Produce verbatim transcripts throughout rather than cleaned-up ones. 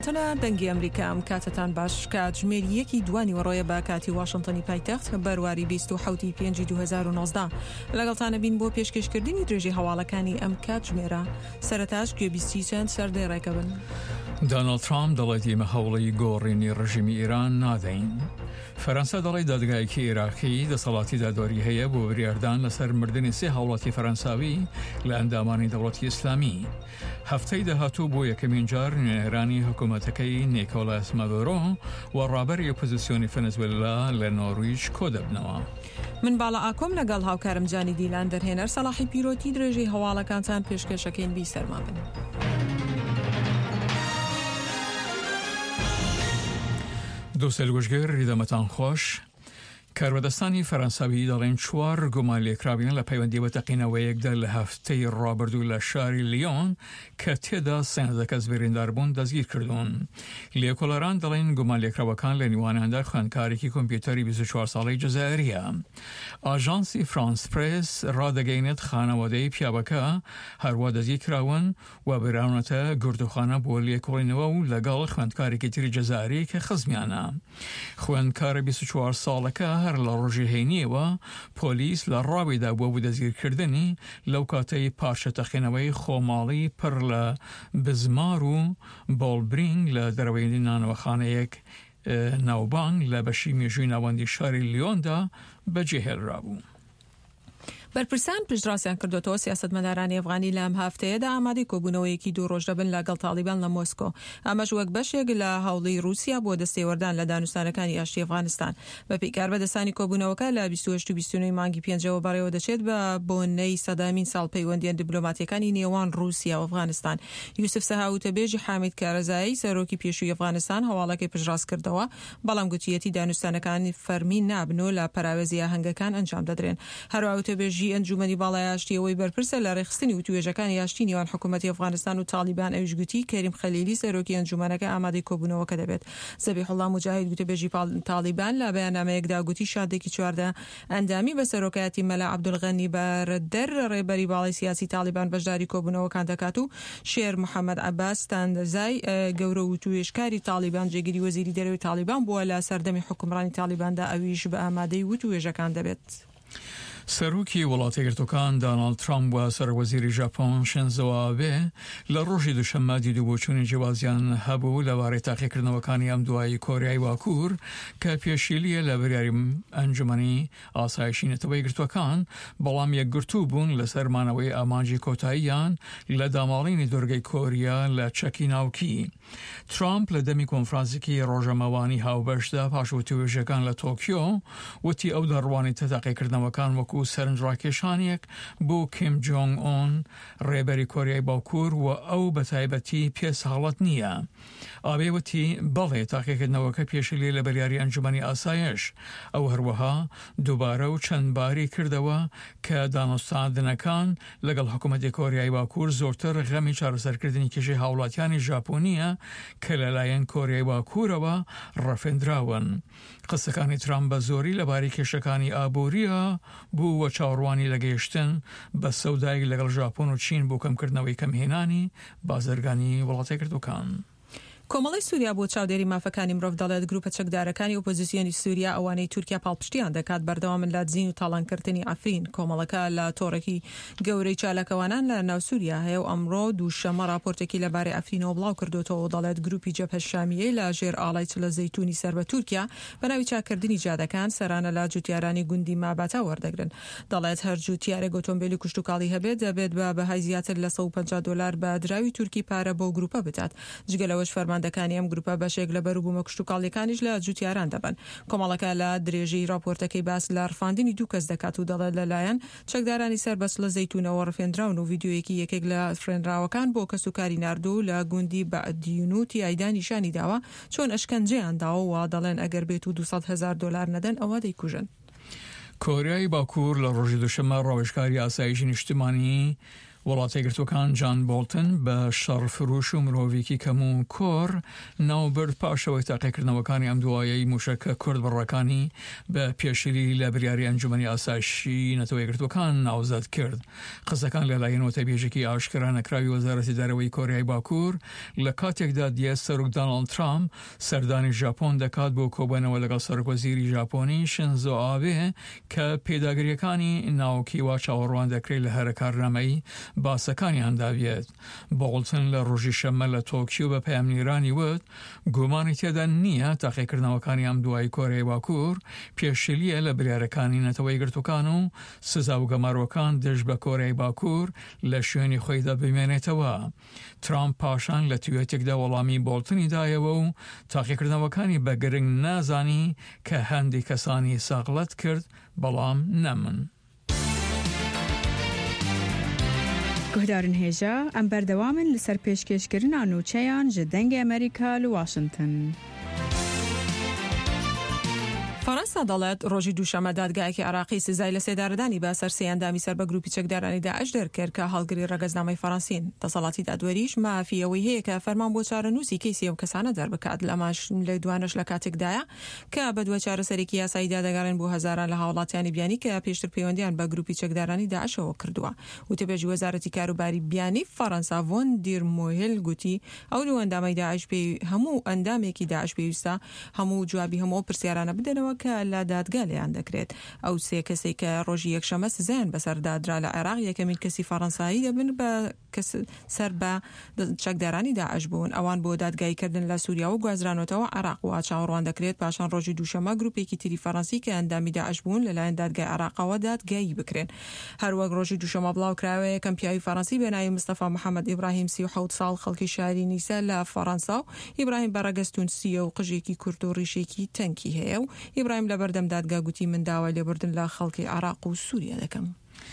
تەنە دەنگی ئەمریکا ئەم کاتتان باش کات ژمێریەکی دوانی وەڕۆیە بە کاتی واشنتنی پایتەخت بەرواری بیست و حوتی پێنج دوو هەزار و نۆزدە لەگەڵتانە بین بۆ پێشکەشکردنی درێژی هەواڵەکانی ئەم کات ژمێرە سەرەتاش گوێبیستی چەند سەردێڕێکە بن. دۆناڵد ترامپ دەڵێت ئێمە هەوڵی گۆڕینی ڕژیمی ئیران نادەین. فەرەنسا دەڵێت دادگایەکی عێراقی دەسەڵاتی دادوەری هەیە بۆ بریاردان لەسەر مردنی سێ هاوڵاتی فەرەنساوی لە ئەندامانی دەوڵەتی ئیسلامی. هەفتەی داهاتوو بۆ یەکەمین جار نوێنەرانی حکوومەتەکەی نیکۆلاس مادۆرۆ و ڕابەری ئۆپۆزیسیۆنی ڤەنزوێلا لە نۆرویج کۆ دەبنەوە. من باڵا ئاکۆم لەگەڵ هاوکارم جانی دیلان دەرهێنەر سەلاحی پیرۆتی درێژەی هەواڵەکانتان پێشکەشەکەین بی سەرما بن. دۆسێل گوشگەر ریدەمەتان خۆش. کاربەدەستانی فەرەنساوی دەڵێن چوار گومان لێکراویان لە پەیوەندی بە تەقینەوەیەکدا لە هەفتەی ڕابردوو لە شاری لیۆن کە تێدا سێنزە کەس بریندار بوون دەستگیر کردوون. لێکۆڵەران دەڵێن گومان لێکراوەکان لە نیوانیاندا خوێندکارێکی کۆمپیوتەری بیست و چوار ساڵەی جەزائیریە. ئاژانسی فرانس پرێس ڕادەگەینێت خانەوادەی پیاوەکە هەروە دەستگیر کراون و بەراونەتە گردوخانە بۆ لێکۆڵینەوە و لەگەڵ خوێندکارێکی تری جەزائیری کە خزمیانە. خوێندکارە بیست و چوار ساڵەکە هەر لە ڕۆژی هەینیەوە پۆلیس لە ڕاویدا بۆ بوو دەستگیرکردنی لەو کاتەی پاشە تەقینەوەی خۆماڵی پڕ لە بزمار و بۆڵبرینگ لە دەرەوەی نانەوەخانەیەک ناوبانگ لە بەشی مێژووی ناوەندی شاری لیۆندا بەجێهێڵرابوو. بەرپرسان پشتڕاستیان کردوەوە سیاسەتمەدارانی ئەفغانی لەم هەفتەیەدا ئامادەی کۆبوونەوەیەکی دوو ڕۆژ دەبن لەگەڵ تالیبان لە مۆسکۆ. ئەمەش وەک بەشێک لە هەوڵی رووسیا بۆ دەستێوەردان لە دانوستانەکانی ئاشتی ئەفغانستان. بە پێیکار بەدەستانی کۆبوونەوەکە لە بیست و هەشت و بیست و نۆ مانگی پێنجەوە بەڕێوە دەچێت بە بۆنەی سەدامین ساڵ پەیوەندیان دیبلۆماتیەکانی نێوان رووسیا و ئەفغانستان. یوسف سەهاوتەبێژی حامید کارەزایی سەرۆکی پێشووی ئەفغانستان هەواڵەکەی پشتڕاست کردەوە، بەڵام گوتیەتی دانوستانەکانی فەرمی نابن و لە پەراوێزی ئاهەنگەکان ئەنجام دەدرێن. هەروە وتەبێژی ئەنجومەنی باڵای یاشتیەوەی بەرپرسە لە ڕێخستنی وتوێژەکانی یاشتی نێوان حکوومەتی ئەفغانستان و تالیبان ئەویش گوتی کەریم خەلیلی سەرۆکی ئەنجومەنەکە ئامادەی کۆبوونەوەکە دەبێت. زەبیحوڵڵا موجاهید وتەبێژی تالیبان لە بەیاننامەیەکدا گوتی شادێکی چواردە ئەندامی بە سەرۆکایەتی مەلا عەبدولغەنی بەردەر ڕێبەری باڵای سیاسی تالیبان بەشداری کۆبوونەوەکان دەکات و شێر محەممەد عەباس تاندەزای گەورە وتوێژکاری تالیبان جێگیری وەزیری دەرەوەی تالیبان بووە لە سەردەمی حکومڕانی تالیباندا ئەویش بە ئامادەی وتوێژەکان دەبێت. سەرۆکی وڵاتی یەکگرتووەکان دۆناڵد ترامپ و سەرۆکوەزیری ژاپۆن شینزۆ ئابێ لە ڕۆژی دووشەممە دیدو بۆچوونی جیاوازیان هەبوو لەوارەی تاقیکردنەوەکانی ئەم دوایی کۆریای باکوور کە پێشیلیە لە بریاری ئەنجومەنی ئاسایشی نەتەوەی یەکگرتووەکان، بەڵام یەکگرتوو بوون لەسەرمانەوەی ئامانجی کۆتاییان لە داماڵینی دورگەی کۆریا لە چەکی ناوکی. ترامپ لە دەمی کۆنفرانسێکی ڕۆژەمەوانی هاوبەشدا پاش وتوێژەکان لە تۆکیۆ وتی ئەو دەڕوانی تەتاقیکردنەوەکان وەکو سەرنجڕاکێشانێک بۆ کیم جۆنگ ئۆن ڕێبەری کۆریای باوکوور و ئەو بە تایبەتی پێساڵەت نییە. ئابێوەتی بەڵێ تاقیکردنەوەکە پێشلی لە بەریاری ئەنجومەنی ئاسایش. ئەو هەروەها دووبارە و چەند باری کردەوە کە دانوستاندنەکان لەگەڵ حکوومەتی کۆریای باکوور زۆرتر غەمی چارەسەرکردنی کێشەی هاوڵاتیانی ژاپۆنیە کە لەلایەن کۆریای باکوورەوە ڕەفێنراون. قسەکانی ترامپ بە زۆری لەبارەی کێشەکانی ئابووریە بوو وە چاوەڕوانی لەگەیشتن بە سەودای لەگەڵ ژاپۆن و چین بۆ کەمکردنەوەی کەمهێنانی بازرگانی وڵاتی یەکگرتووەکان. کۆمەڵی سووریا بۆ چاودێری مافەکانی مرۆڤ دەڵێت گروپە چەکدارەکانی ئۆپۆزیسیۆنی سووریا ئەوانەی تورکیا پاڵپشتیان دەکات بەردەوام لادزین و تاڵانکردنی ئەفرین. کۆمەڵەکە لە تۆڕێکی گەورەی چالەکەوانان لە ناو سووریا هەیە و ئەمڕۆ دووشەمە راپۆرتێکی لەبارەی ئەفرینەوە بڵاو کردوتەوە و دەڵێت گروپی جەبهە شامیەی لە ژێر ئاڵای چلە زەیتونی سەر بە تورکیا بەناوی چاکردنی جادەکان سەرانە لە جوتیارانی گوندی ماباتە وەردەگرن. دەڵێت هەر جوتیارێک ئۆتۆمبیلی کوشتوکاڵی هەبێت دەبێت بە بەهای زیاتر لە سەد و پەنجا دۆلار بە دراوی تورکی پارە بۆ گروپە بدات. جگەلەوەش فەرماندەکانی ئەم گروپە بەشێک لە بەروبوومە کشتوکاڵیەکانیش لە جوتیاران دەبن. کۆمەڵەکە لە درێژەی راپۆرتەکەی باس لە ڕفاندنی دوو کەس دەکات و دەڵێت لەلایەن چەکدارانی سەربەست لە زەیتونەوە ڕفێنراون و ڤیدیۆیەکی یەکێک لە فرێنراوەکان بۆ کەسوکاری ناردوو لە گوندی بەعدیون و تیایدا نیشانی داوە چۆن ئەشکەنجەیان داوە و دەڵێن ئەگەر بێت و دووسەد هەزار دۆلار نەدەن ئەوە دەیکوژن. کۆریای باکوور لە ڕۆژی دووشەممە ڕاوێژکاری ئاسایشی نیشتمانی وڵاتە یەکگرتووەکان جان بۆڵتن بە شەڕفروش و مرۆڤێکی کەم و کۆر ناوبرد پاشەوەی تاقیکردنەوەکانی ئەم دوایەی موشەکە کورد بڕەکانی بە پێشیلی لە بریاری ئەنجومەنی ئاسایشی نەتەوە یەکگرتووەکان ناوزەد کرد. قسەکان لەلایەن وتەبێژێکی ئاشکرا نەکراوی وەزارەتی دارەوەی کۆریای باکوور لە کاتێکدا دیە سەرۆک دۆناڵد ترامپ سەردانی ژاپۆن دەکات بۆ کۆبوونەوە لەگەڵ سەرۆکوەزیری ژاپۆنی شینزۆ ئابێ کە پێداگریەکانی ناوکیوا چاوەڕوان دەکرێت لە هەرە کارنامەی باسەکانی هەنداویێت. بۆڵتن لە ڕۆژی شەممە لە تۆکیو بە پەیامنیرانی وت گومانی تێدا نییە تاقیکردنەوەکانی ئەم دوای کۆرەی باکوور پێشلیە لە بریارەکانی نەتەوەی گرتوەکان و سزا و گەماروەکان دژ بە کۆرەی باکوور لە شوێنی خۆیدا بمێنێتەوە. ترامپ پاشان لە توێتێکدا وەڵامی بۆڵتنی دایەوە و تاقیکردنەوەکانی بە گرنگ نازانی کە هەندی کەسانی ساغڵەت کرد بەڵام نەمن. گهدارن هێژە ئەم بەردەوامن لەسەر پێشکەشکردنا نوچەیان ji dengê ئەمریکا li Washington. فەڕەنسا دەڵێت ڕۆژی دووشەمە دادگایەکی عراقی سزای لە سێدارەدانی بە سەر ئەندامی سەر بە گروپی چەکدارانی داعش دەرکرد کە هەڵگری ڕەگەزنامەی فەڕەنسین. دەسەڵاتی دادوەریش مافیەوەی هەیە کە فەرمان بۆ چارەنووسی کەیسی ئەو کەسانە دەربکات لەماش لە دوانش لە کاتێکدایە کە بە دوای چارەسەرێکی یاسایی دادەگەڕێن بۆ هەزاران لە هاوڵاتیانی بیانی کە پێشتر پەیوەندیان بە گروپی چەکدارانی داعشەوە کردووە. وتەبێژی وەزارەتی کاروباری بیانی فەڕەنسا ڤۆن دیرمۆهل گوتی ئەو نوێ ئەندامی داعش پێی هەموو ئەندامێکی داعش پێویستە هەموو جوابی هەموو پرسیارانە بدەنەوە کە لە دادگا لێیان دەکرێت. ئەو سێ کەسێک کە ڕۆژی یەکشەمە سزایان بەسەر دادرا لە عێراق یەکەمین کەسی فەڕەنسایی دەبن بە سەر بە چەکدارانی داعش بوون. ئەوان بۆ دادگاییکردن لە سووریا و گوازرانەوەتەوە عێراق و چاوەڕوان دەکرێت پاشان ڕۆژی دووشەمە گروپێکی تری فەڕەنسی کە ئەندامی داعش بوون لەلایەن دادگای عێراقەوە دادگایی بکرێن. هەروەک ڕۆژی دووشەمە بڵاوکراوە یەکەم پیاوی فەڕەنسی بە ناوی مستەفا محەممەد ئیبراهیم سی و حەوت ساڵ خەڵکی شاری نیسە لە فەڕەنسا و ئیبراهیم بەڕەگەستون سیە و قژێکی کورد و ڕیشێکی تەنکی هەیە و ئیبراهیم لە بەردەم دادگا گوتی من داوای لێبوردن لە خەڵکی عێراق و سووریا دەکەم.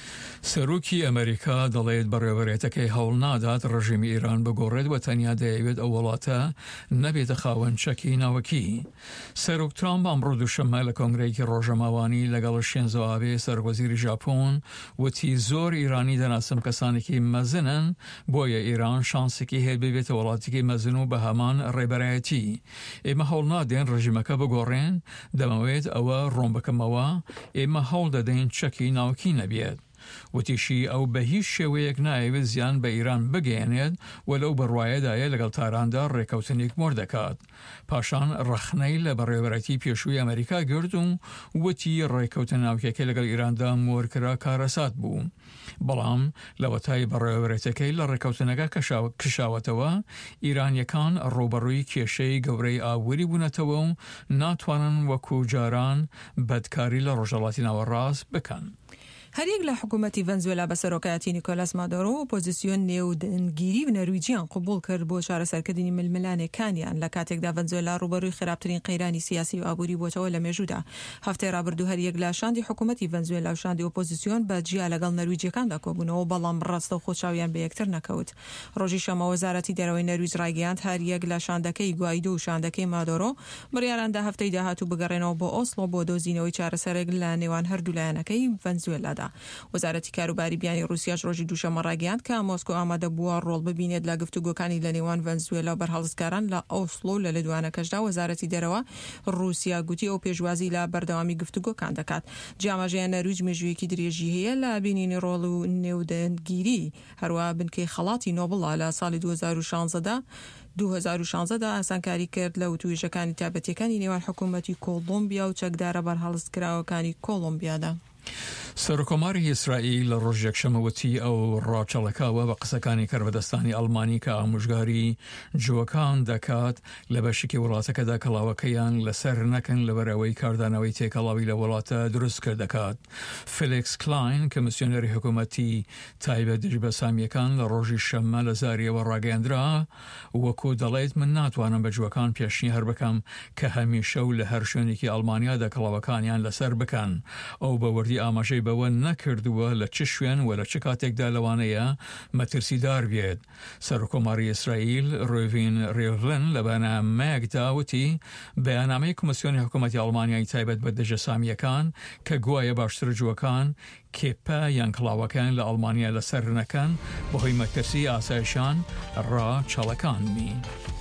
سەرۆکی ئەمریکا دەڵێت بەڕێوەبەرێتەکەی هەوڵ نادات ڕژیمی ئیران بگۆڕێت و تەنیا دەیەوێت ئەو وڵاتە نەبێتە خاوەن چەکی ناوەکی. سەرۆک ترامپ ئەمڕۆ دووشەممە لە کۆنگرەیەکی ڕۆژەماوانی لەگەڵ شینزۆ ئابێ سەرۆکوەزیری ژاپۆن وتی زۆر ئیرانی دەناسم کەسانێکی مەزنن بۆیە ئیران شانسێکی هەیە ببێتە وڵاتێکی مەزن و بە هەمان ڕێبەرایەتی. ئێمە هەوڵ نادێن ڕژیمەکە بگۆڕێن دەمەوێت ئەوە ڕۆم بکەمەوە ئێمە هەوڵ دەدەین چەکی ناوکی نەبێت. وتیشی ئەو بە هیچ شێوەیەک نایەوێت زیان بە ئیران بگەێنێت وەلەو بڕوایەدایە لەگەڵ تاراندا ڕێکەوتنێک مۆر دەکات. پاشان ڕەخنەی لە بەڕێوەبەرەتی پێشووی ئەمریکا گرت و وتی ڕێکەوتن ناوکیەکە لەگەڵ ئیراندا مۆرکرا کارەسات بوو. بەڵام لە وەتای بەڕێوەبەرەتەکەی لە ڕێکەوتنەکە کشاوەتەوە ئیرانیەکان ڕۆبەڕووی کێشەی گەورەی ئاووری بوونەتەوە و ناتوانن وەکو جاران بەدکاری لە ڕۆژهەڵاتی ناوەڕاست بکەن. هەریەک لە حکوومەتی ڤەنزوێلا بە سەرۆکایەتی نیکۆلاس مادۆرۆ ئۆپۆزیسیۆن نێودەنگیری و نەرویجیان قبول کرد بۆ چارەسەرکردنی ململانێکانیان لە کاتێکدا ڤەنزوێلا ڕوبەڕووی خراپترین قەیرانی سیاسی و ئابووری بۆتەوە لە مێژوودا. هەفتەی ڕابردوو هەریەک لە شاندی حکوومەتی ڤەنزوێلا و شاندی ئۆپۆزیسیۆن بە جیا لەگەڵ نەرویجیەکاندا کۆبوونەوە بەڵام ڕاستە و خۆچاویان بە یەکتر نەکەوت. ڕۆژی شەمە وەزارەتی دەرەوەی نەرویج ڕایگەیاند هەریەک لە شاندەکەی گوایدۆ و شاندەکەی مادۆرۆ بڕیاراندا هەفتەی داهاتوو بگەڕێنەوە بۆ ئۆسلۆ بۆ دۆزینەوەی چارەسەرێک لە نێوان هەردوو لایەنەکەی ڤەنزوێلادا. وەزارەتی کاروباری بیانی رووسیاش ڕۆژی دووشەمە ڕاگەیاند کە مۆسکۆ ئامادە بووە ڕۆڵ ببینێت لە گفتوگۆکانی لە نێوان ڤەنزوێلا و بەرهەڵدەستکاران لە ئۆسلۆ لە لەدوانەکەشدا. وەزارەتی دەرەوە رووسیا گوتی ئەو پێشوازی لە بەردەوامی گفتوگۆکان دەکات. جیاماژەیە نەرویج مێژوویەکی درێژی هەیە لە بینینی ڕۆڵ و نێودەنگیری هەروە بنکەی خەڵاتی نۆبڵا لە ساڵی دوو هەزار و شانزەدا دوو هەزار و شانزەدا ئاسانکاری کرد لە وتوێژەکانی تایبەتیەکانی نێوان حکوومەتی کۆڵۆمبیا و چەکدارە بەرهەڵدەستکراوەکانی کۆڵۆمبیادا. سەرۆکۆماری ئیسرائیل لە ڕۆژ یەکشەمەوەتی ئەو ڕاچەڵەکاوە بە قسەکانی کەربەدەستانی ئەڵمانی کە ئامۆژگاری جووەکان دەکات لە بەشێکی وڵاتەکەدا کەڵاوەکەیان لەسەر نەکەن لەبەرەوەی کاردانەوەی تێکەڵاوی لە وڵاتە دروست کرد دەکات. فێلیکس کلاین کە مسیۆنەری حکوومەتی تایبەت بە سامیەکان لە ڕۆژی شەممە لە زاریەوە ڕاگەیاندرا وەکو دەڵێت من ناتوانم بە جووەکان پێشنی هەر بکەم کە هەمیشە و لە هەر شوێنێکی ئەڵمانیادا کەڵاوەکانیان لەسەر بکەن. ئەو بەوردی ئاماژەی بەوە نەکردووە لە چ شوێن و لە چ کاتێکدا لەوانەیە مەترسیدار بێت. سەرۆکۆماری ئیسرائیل ڕۆڤین ڕێڤلن لە بەنامەیەکدا وتی بەیاننامەی کۆمسیۆنی حکوومەتی ئەڵمانیای تایبەت بە دژە سامیەکان کە گوایە باشترجووەکان کێپە یان کڵاوەکان لە ئەڵمانیا لەسەر نەکەن بەهۆی مەترسی ئاسایشان ڕا چاڵەکانمی.